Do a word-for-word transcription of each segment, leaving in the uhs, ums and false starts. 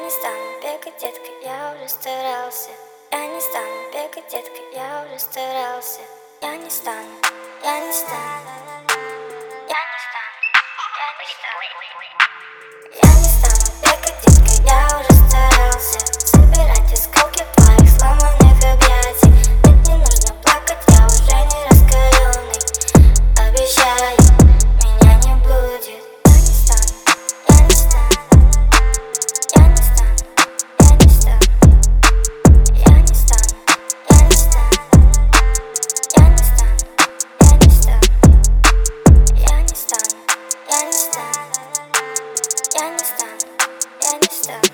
не стану бегать, детка, я уже старался. Я не стану бегать, детка, я уже старался. Я не стану, я не стану. Я не стану, я не стану. Я не стану бегать, детка, я уже старался. Собирать осколки твоих сломанных объятий. Ведь не нужно плакать, я уже не раскаленный. Обещаю, меня не будет. Я не стану, я не стану. Я не стану, я не стану. Я не стану, я не стану. Я не стану, я не стану. Я не стану, я не стану. Я не стану, я не стану.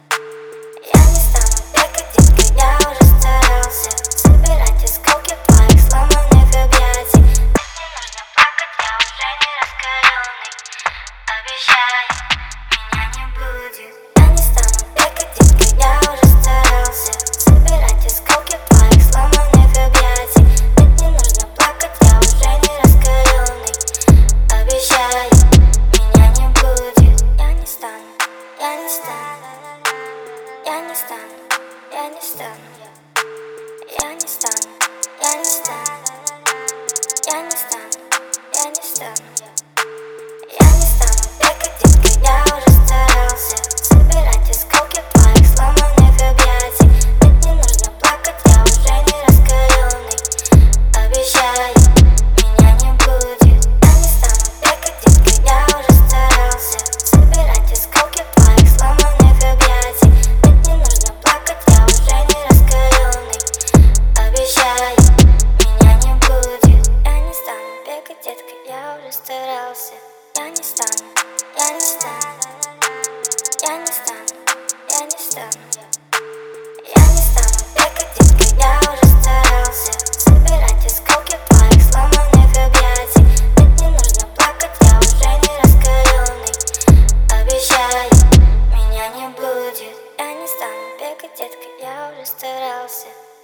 Я не стану бегать, детка, я уже старался. Собирать осколки твоих сломанных объятий. Ведь не нужно плакать, я уже не раскаленный. Обещаю, меня не будет. Я не стану бегать, детка, я уже старался. Собирать осколки твоих сломанных объятий. Ведь не нужно плакать, я уже не раскаленный. Обещаю, меня не будет. Я не стану, я не стану. Я не стану, я не стану. Я не стану, я не стану. Я не стану, я не стану. Я не стану бегать, детка, я уже старался. Собирать осколки твоих сломанных объятий. Ведь не нужно плакать, я уже не раскаленный. Обещаю, меня не будет. Я не стану бегать, детка, я уже старался. Собирать осколки твоих сломанных объятий. Ведь не нужно плакать, я уже не раскаленный. Обещаю, меня не будет. Я не стану бегать, детка, я уже старался. Я не стану, я не стану. Я не стану, я не стану. Я не стану бегать, детка, я уже старался. Собирать осколки твоих сломанных объятий. Ведь не нужно плакать, я уже не раскаленный. Обещаю, меня не будет. Я не стану бегать, детка, я уже старался.